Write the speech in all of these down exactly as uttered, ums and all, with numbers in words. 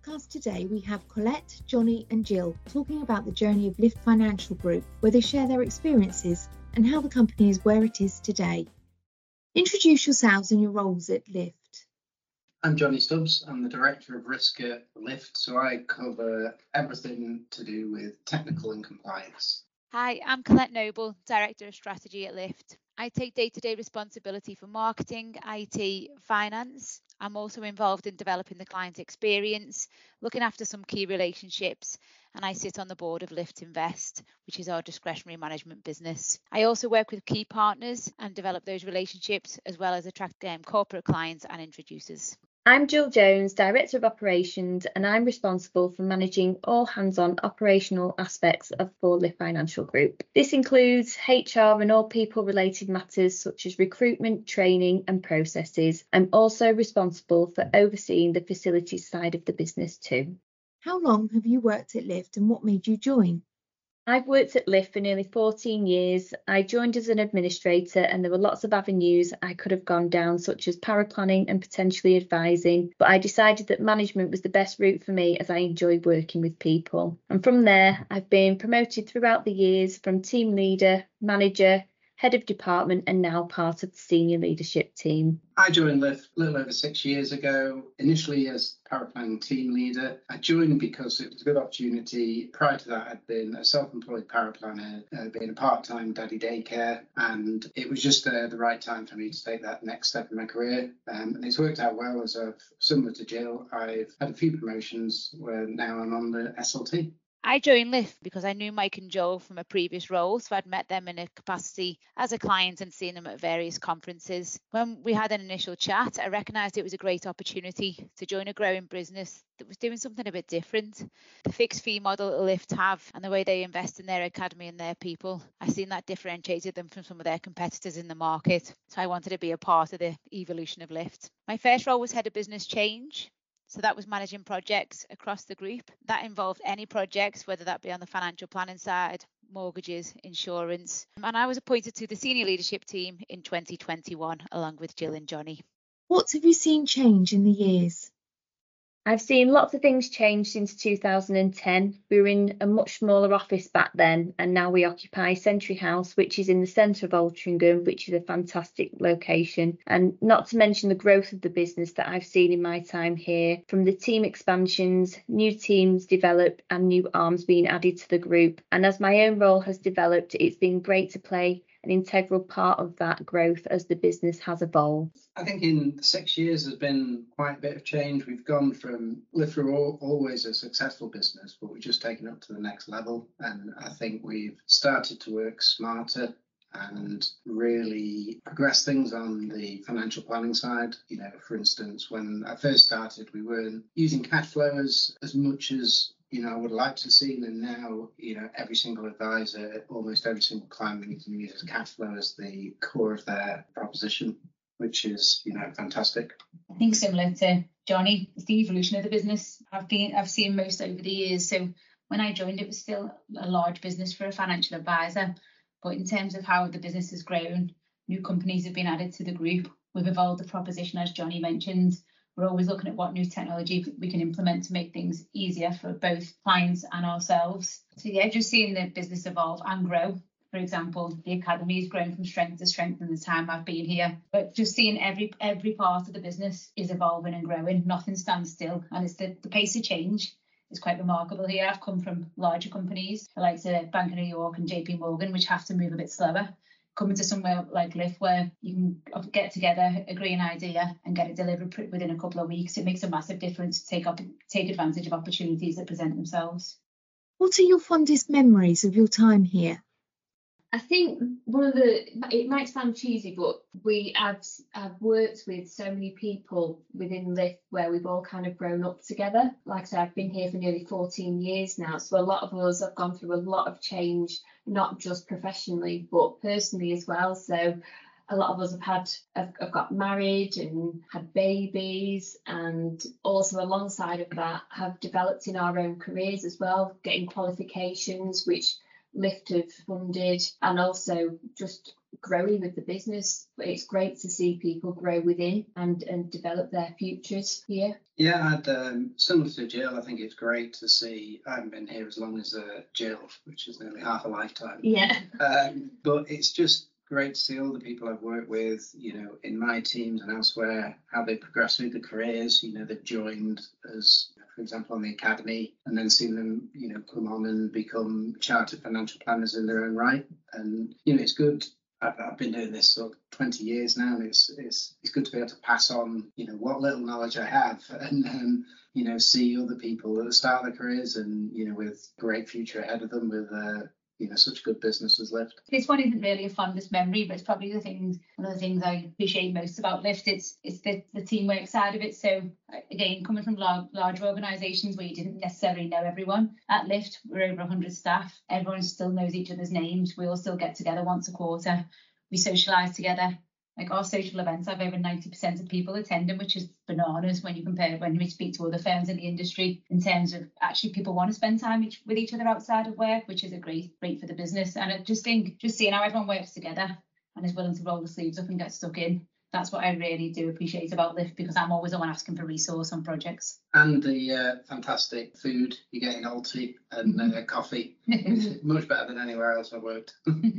podcast today, we have Colette, Johnny and Jill talking about the journey of Lift Financial Group, where they share their experiences and how the company is where it is today. Introduce yourselves and your roles at Lift. I'm Johnny Stubbs. I'm the Director of Risk at Lift, so I cover everything to do with technical and compliance. Hi, I'm Colette Noble, Director of Strategy at Lift. I take day-to-day responsibility for marketing, I T, finance. I'm also involved in developing the client experience, looking after some key relationships, and I sit on the board of Lift Invest, which is our discretionary management business. I also work with key partners and develop those relationships, as well as attract um, corporate clients and introducers. I'm Jill Jones, Director of Operations, and I'm responsible for managing all hands-on operational aspects of for Lift Financial Group. This includes H R and all people-related matters such as recruitment, training and processes. I'm also responsible for overseeing the facilities side of the business too. How long have you worked at Lift and what made you join? I've worked at Lift for nearly fourteen years. I joined as an administrator and there were lots of avenues I could have gone down, such as paraplanning and potentially advising, but I decided that management was the best route for me as I enjoy working with people. And from there, I've been promoted throughout the years from team leader, manager, head of department and now part of the senior leadership team. I joined Lift a little over six years ago, initially as paraplanning team leader. I joined because it was a good opportunity. Prior to that, I'd been a self-employed paraplanner, uh, being a part-time daddy daycare, and it was just uh, the right time for me to take that next step in my career. Um, and it's worked out well, as I've, similar to Jill, I've had a few promotions where now I'm on the S L T. I joined Lift because I knew Mike and Joel from a previous role, so I'd met them in a capacity as a client and seen them at various conferences. When we had an initial chat, I recognised it was a great opportunity to join a growing business that was doing something a bit different. The fixed fee model that Lift have and the way they invest in their academy and their people, I seen that differentiated them from some of their competitors in the market. So I wanted to be a part of the evolution of Lift. My first role was head of business change. So that was managing projects across the group. That involved any projects, whether that be on the financial planning side, mortgages, insurance. And I was appointed to the senior leadership team in twenty twenty-one, along with Jill and Johnny. What have you seen change in the years? I've seen lots of things change since two thousand ten. We were in a much smaller office back then, and now we occupy Century House, which is in the centre of Altrincham, which is a fantastic location. And not to mention the growth of the business that I've seen in my time here, from the team expansions, new teams developed and new arms being added to the group. And as my own role has developed, it's been great to play an integral part of that growth as the business has evolved. I think in six years there's been quite a bit of change. We've gone from Lift were always a successful business, but we've just taken it up to the next level. And I think we've started to work smarter and really progress things on the financial planning side. You know, for instance, when I first started, we weren't using cash flow as, as much as you know, I would like to see, and now, you know, every single advisor, almost every single client we can use cash flow as the core of their proposition, which is, you know, fantastic. I think similar to Johnny, it's the evolution of the business. I've been, I've seen most over the years. So when I joined, it was still a large business for a financial advisor. But in terms of how the business has grown, new companies have been added to the group. We've evolved the proposition, as Johnny mentioned. We're always looking at what new technology we can implement to make things easier for both clients and ourselves. So yeah, just seeing the business evolve and grow. For example, the academy has grown from strength to strength in the time I've been here. But just seeing every every part of the business is evolving and growing. Nothing stands still. And it's the, the pace of change is quite remarkable here. I've come from larger companies like the Bank of New York and J P Morgan, which have to move a bit slower. Coming to somewhere like Lift where you can get together, agree an idea and get it delivered within a couple of weeks, it makes a massive difference to take up take advantage of opportunities that present themselves. What are your fondest memories of your time here? I think one of the, it might sound cheesy, but we have have worked with so many people within Lift where we've all kind of grown up together. Like I said, I've been here for nearly fourteen years now, so a lot of us have gone through a lot of change, not just professionally, but personally as well. So a lot of us have had, have, have got married and had babies, and also alongside of that have developed in our own careers as well, getting qualifications, which Lift have funded, and also just growing with the business. It's great to see people grow within and, and develop their futures here. Yeah, I'd, um, similar to Jill, I think it's great to see. I haven't been here as long as uh, Jill, which is nearly half a lifetime. Yeah. Um, but it's just great to see all the people I've worked with, you know, in my teams and elsewhere, how they progress through their careers. You know, they've joined as, for example, on the academy, and then seen them, you know, come on and become chartered financial planners in their own right. And, you know, it's good. I've, I've been doing this sort of twenty years now, and it's it's it's good to be able to pass on, you know, what little knowledge I have, and um, you know, see other people at the start of their careers, and you know, with great future ahead of them, with uh, you know, such good business as Lift. This one isn't really a fondest memory, but it's probably the things, one of the things I appreciate most about Lift. It's it's the, the teamwork side of it. So again, coming from large, larger organisations where you didn't necessarily know everyone, at Lift we're over one hundred staff. Everyone still knows each other's names. We all still get together once a quarter. We socialise together. Like our social events have over ninety percent of people attending, which is bananas when you compare when we speak to other firms in the industry, in terms of actually people want to spend time each, with each other outside of work, which is a great great for the business. And I just think just seeing how everyone works together and is willing to roll the sleeves up and get stuck in, that's what I really do appreciate about Lift, because I'm always the one asking for resource on projects. And the uh, fantastic food you get in Alti and uh, coffee, much better than anywhere else I've worked.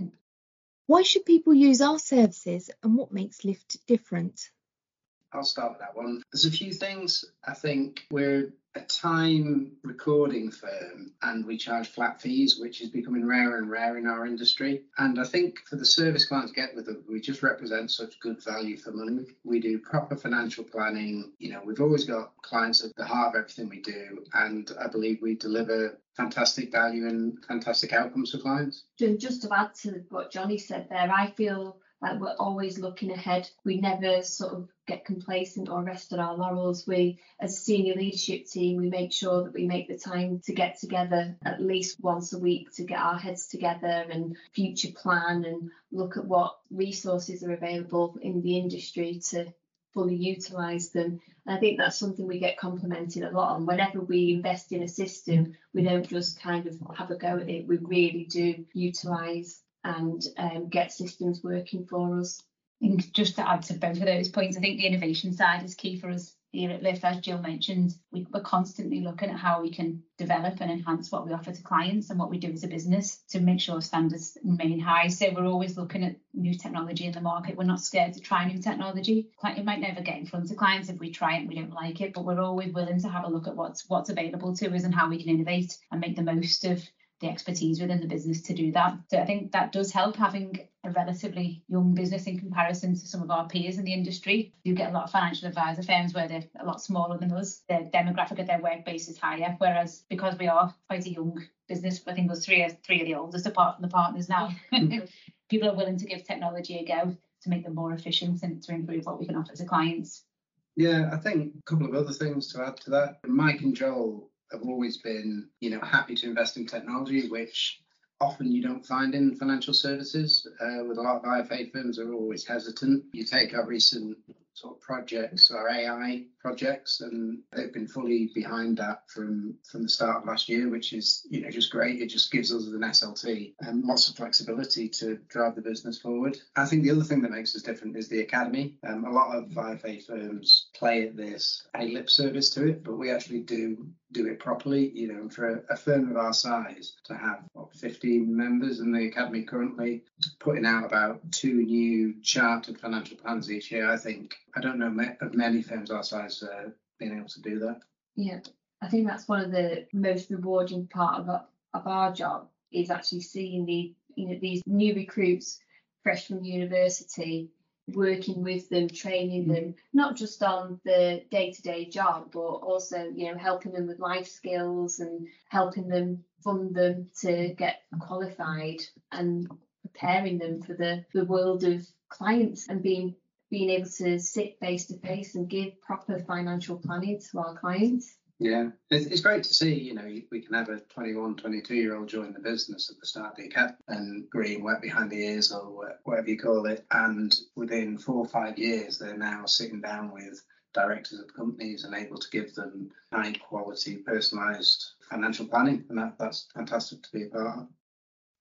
Why should people use our services, and what makes Lift different? I'll start with that one. There's a few things. I think we're a time recording firm and we charge flat fees, which is becoming rarer and rarer in our industry. And I think for the service clients get with them, we just represent such good value for money. We do proper financial planning. You know, we've always got clients at the heart of everything we do. And I believe we deliver fantastic value and fantastic outcomes for clients. Just to add to what Johnny said there, I feel like we're always looking ahead. We never sort of get complacent or rest on our laurels. We, as a senior leadership team, we make sure that we make the time to get together at least once a week to get our heads together and future plan and look at what resources are available in the industry to fully utilise them. And I think that's something we get complimented a lot on. Whenever we invest in a system, we don't just kind of have a go at it. We really do utilise and um, get systems working for us. I think just to add to both of those points, I think the innovation side is key for us here at Lift. As Jill mentioned, we, we're constantly looking at how we can develop and enhance what we offer to clients and what we do as a business to make sure standards remain high. So we're always looking at new technology in the market. We're not scared to try new technology. It might never get in front of clients if we try it and we don't like it, but we're always willing to have a look at what's what's available to us and how we can innovate and make the most of the expertise within the business to do that. So I think that does help, having a relatively young business in comparison to some of our peers in the industry. You get a lot of financial advisor firms where they're a lot smaller than us. Their demographic of their work base is higher, whereas because we are quite a young business, I think there's three, three of the oldest apart from the partners now, people are willing to give technology a go to make them more efficient and to improve what we can offer to clients. Yeah, I think a couple of other things to add to that. Mike and Joel have always been, you know, happy to invest in technology, which often you don't find in financial services. Uh, with a lot of I F A firms are always hesitant. You take our recent sort of projects, our A I projects, and they've been fully behind that from from the start of last year, which is, you know, just great. It just gives us an S L T and lots of flexibility to drive the business forward. I think the other thing that makes us different is the academy. Um, a lot of I F A firms play at this, pay lip service to it, but we actually do do it properly. You know, for a, a firm of our size to have what, fifteen members in the academy currently, putting out about two new chartered financial plans each year, I think, I don't know of many firms our size uh, being able to do that. Yeah, I think that's one of the most rewarding part of our, of our job, is actually seeing the, you know, these new recruits fresh from university, working with them, training them, not just on the day-to-day job, but also, you know, helping them with life skills and helping them fund them to get qualified and preparing them for the, the world of clients and being being able to sit face to face and give proper financial planning to our clients. Yeah, it's, it's great to see, you know, we can have a twenty-one, twenty-two year old join the business at the start of the academy and green, wet behind the ears or whatever you call it. And within four or five years, they're now sitting down with directors of companies and able to give them high quality, personalised financial planning. And that, that's fantastic to be a part of.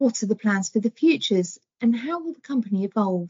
What are the plans for the futures and how will the company evolve?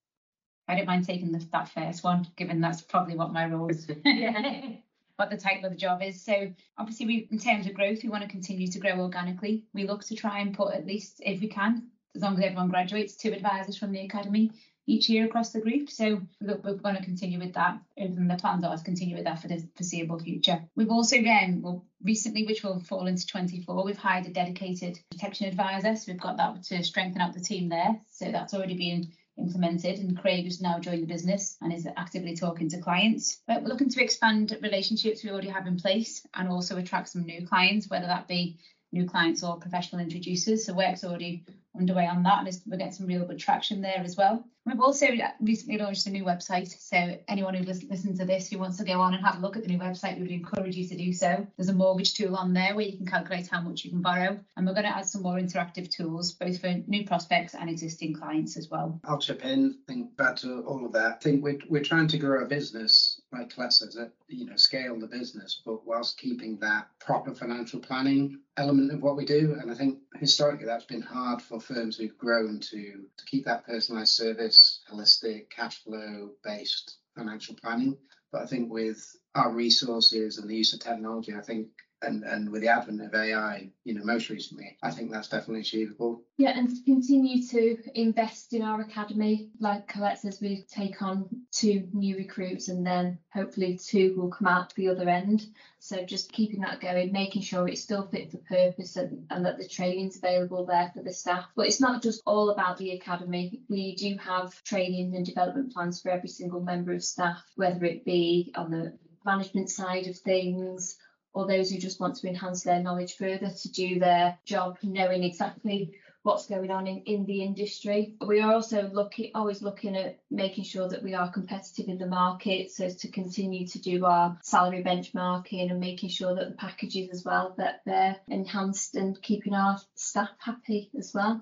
I don't mind taking the, that first one, given that's probably what my role is. What the title of the job is. So obviously, we, in terms of growth, we want to continue to grow organically. We look to try and put, at least if we can, as long as everyone graduates, two advisors from the academy each year across the group. So look, we're going to continue with that. And the plans are to continue with that for the foreseeable future. We've also, again, well, recently, which will fall into twenty-four, we've hired a dedicated protection advisor. So we've got that to strengthen out the team there. So that's already been implemented, and Craig has now joined the business and is actively talking to clients. But we're looking to expand relationships we already have in place and also attract some new clients, whether that be new clients or professional introducers. So work's already underway on that, and we're getting some real good traction there as well. We've also recently launched a new website, so anyone who listens to this who wants to go on and have a look at the new website, we would encourage you to do so. There's a mortgage tool on there where you can calculate how much you can borrow, and we're going to add some more interactive tools both for new prospects and existing clients as well. I'll chip in, think back to all of that. I think we're, we're trying to grow a business, like Colette says, that, you know, scale the business, but whilst keeping that proper financial planning element of what we do. And I think historically that's been hard for firms who've grown to, to keep that personalised service, holistic, cash flow based financial planning. But I think with our resources and the use of technology, I think, and, and with the advent of A I, you know, most recently, I think that's definitely achievable. Yeah, and to continue to invest in our academy, like Colette says, we take on two new recruits and then hopefully two will come out the other end. So just keeping that going, making sure it's still fit for purpose and, and that the training's available there for the staff. But it's not just all about the academy. We do have training and development plans for every single member of staff, whether it be on the management side of things, or those who just want to enhance their knowledge further to do their job knowing exactly what's going on in, in the industry. We are also looking, always looking at making sure that we are competitive in the market, so to continue to do our salary benchmarking and making sure that the packages as well, that they're enhanced and keeping our staff happy as well.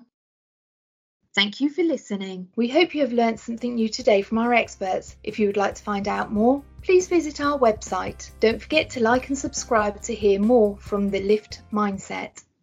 Thank you for listening. We hope you have learned something new today from our experts. If you would like to find out more, please visit our website. Don't forget to like and subscribe to hear more from the Lift Mindset.